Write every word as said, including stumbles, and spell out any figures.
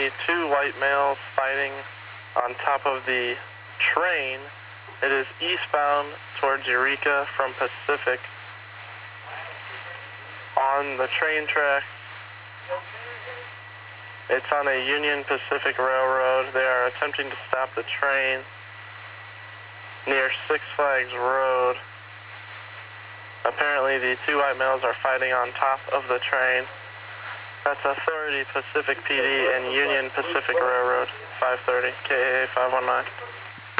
currently two white males fighting on top of the train. It is eastbound towards Eureka from Pacific. On the train track, it's on a Union Pacific Railroad. They are attempting to stop the train near Six Flags Road. Apparently the two white males are fighting on top of the train. That's Authority Pacific P D and Union Pacific Railroad, five thirty, K A A five one nine.